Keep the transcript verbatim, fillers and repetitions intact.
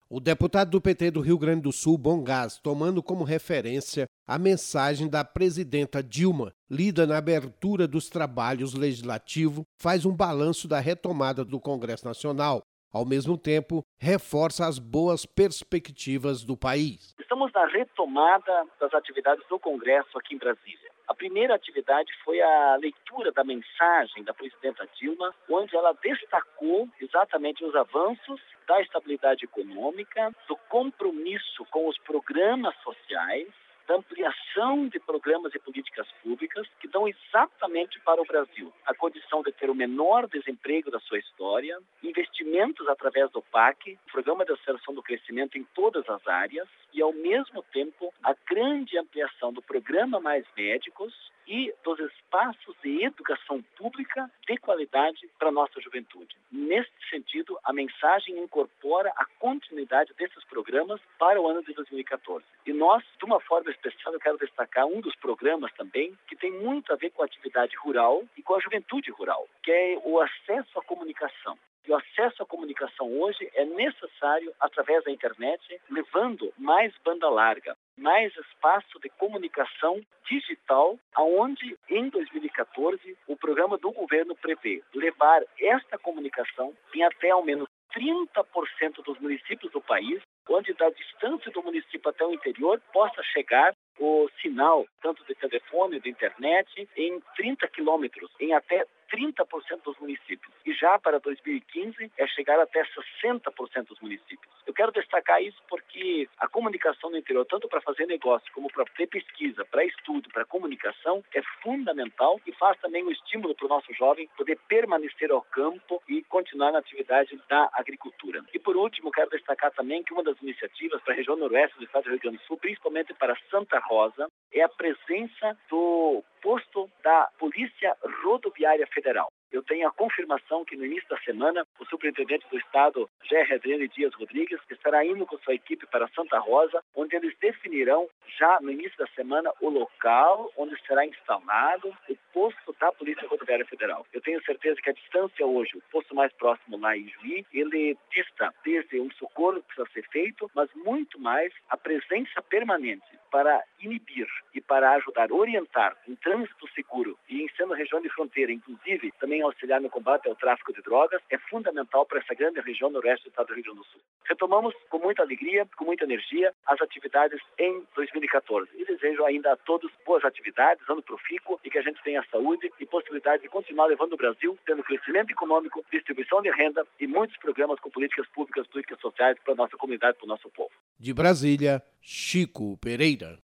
O deputado do P T do Rio Grande do Sul, Bongás, tomando como referência a mensagem da presidenta Dilma, lida na abertura dos trabalhos legislativos, faz um balanço da retomada do Congresso Nacional. Ao mesmo tempo, reforça as boas perspectivas do país. Estamos na retomada das atividades do Congresso aqui em Brasília. A primeira atividade foi a leitura da mensagem da presidenta Dilma, onde ela destacou exatamente os avanços da estabilidade econômica, do compromisso com os programas sociais, da ampliação de programas e políticas públicas que dão exatamente para o Brasil a condição de ter o menor desemprego da sua história, investimentos através do P A C, Programa de Aceleração do Crescimento em todas as áreas, e ao mesmo tempo a grande ampliação do Programa Mais Médicos e dos espaços de educação pública de qualidade para a nossa juventude. Neste sentido, a mensagem incorpora a continuidade desses programas para o ano de dois mil e quatorze. E nós, de uma forma especial, eu quero destacar um dos programas também que tem muito a ver com a atividade rural e com a juventude rural, que é o acesso à comunicação. E o acesso à comunicação hoje é necessário através da internet, levando mais banda larga, mais espaço de comunicação digital, aonde em dois mil e quatorze o programa do governo prevê levar esta comunicação em até ao menos trinta por cento dos municípios do país, onde da distância do município até o interior possa chegar o sinal, tanto de telefone e de internet, em trinta quilômetros, em até trinta por cento dos municípios. E já para dois mil e quinze é chegar até sessenta por cento dos municípios. Eu quero destacar isso porque a comunicação no interior, tanto para fazer negócio como para ter pesquisa, para estudo, para comunicação, é fundamental e faz também um estímulo para o nosso jovem poder permanecer ao campo e continuar na atividade da agricultura. E por último, quero destacar também que uma das iniciativas para a região noroeste do estado do Rio Grande do Sul, principalmente para Santa Rosa, é a presença do posto da Polícia Rodoviária Federal. Eu tenho a confirmação que no início da semana o superintendente do estado, G R. Adriane Dias Rodrigues, estará indo com sua equipe para Santa Rosa, onde eles definirão já no início da semana o local onde será instalado o posto da Polícia Rodoviária Federal. Eu tenho certeza que a distância hoje, o posto mais próximo lá em Juí, ele dista desde um socorro que precisa ser feito, mas muito mais a presença permanente para inibir e para ajudar a orientar em trânsito seguro e em sendo região de fronteira, inclusive também auxiliar no combate ao tráfico de drogas, é fundamental para essa grande região noroeste do estado do Rio Grande do Sul. Retomamos com muita alegria, com muita energia, as atividades em dois mil e quatorze. E desejo ainda a todos boas atividades, ano profícuo, e que a gente tenha saúde e possibilidade de continuar levando o Brasil, tendo crescimento econômico, distribuição de renda e muitos programas com políticas públicas, políticas sociais para a nossa comunidade, para o nosso povo. De Brasília, Chico Pereira.